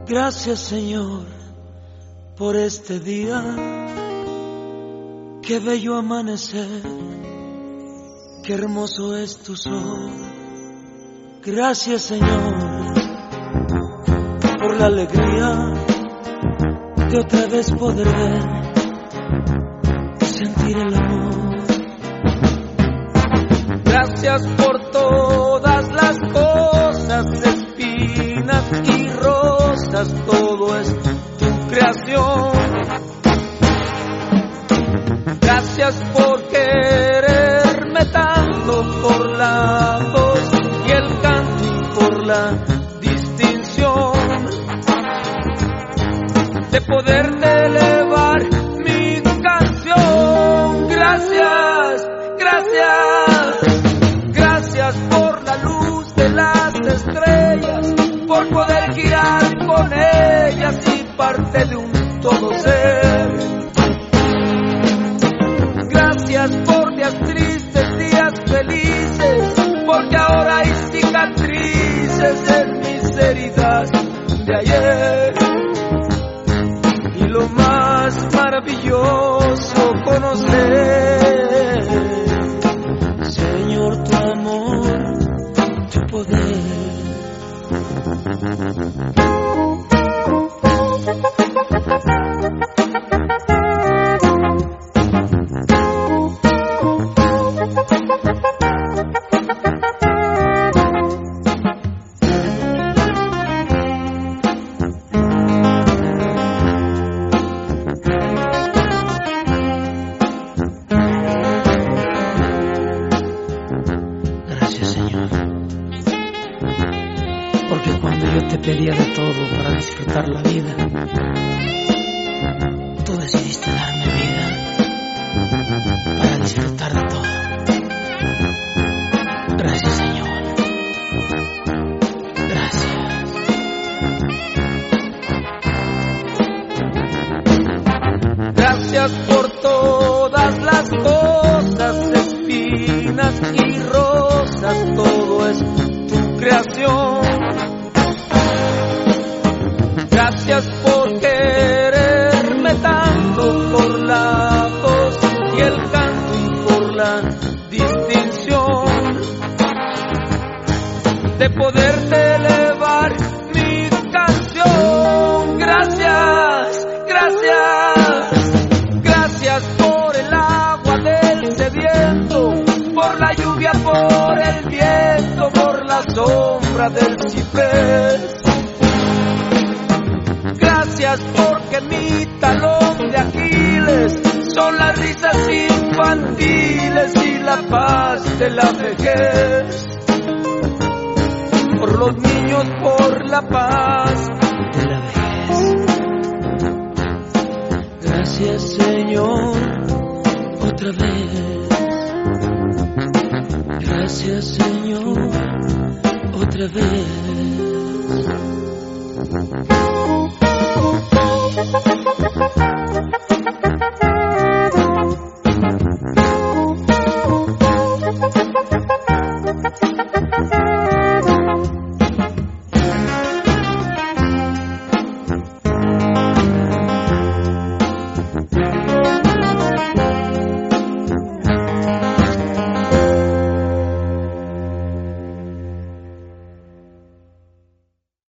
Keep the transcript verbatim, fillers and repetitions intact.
Gracias, Señor, por este día. Qué bello amanecer, qué hermoso es tu sol. Gracias, Señor, por la alegría de otra vez poder ver y sentir el amor. Gracias por todas las cosas, espinas y rosas, todo es tu creación. Gracias por quererme tanto, por la voz y el canto y por la distinción de poderte elevar mi canción. Gracias, gracias, gracias por la luz de las estrellas, por poder girar con ellas y parte de un todo ser. Gracias por días tristes, días felices, porque ahora hay cicatrices en mis heridas de ayer. Y lo más maravilloso conocer, Señor, tu amor, tu poder. Gracias, Señor, porque cuando yo te pedía de todo para disfrutar la vida, tú decidiste darme vida para disfrutar de todo. Gracias, Señor. Gracias. gracias por todas las cosas, espinas y rosas, todo es tu creación. Gracias por quererme tanto, por la voz y el canto y por la distinción de poderte elevar mi canción. Gracias, gracias, gracias por el agua del sediento, por la lluvia, por el viento, por la sombra del ciprés. Gracias porque mi talón de Aquiles son las risas infantiles y la paz de la vejez. Por los niños, por la paz de la vejez. Gracias, Señor, otra vez. Gracias, Señor, otra vez.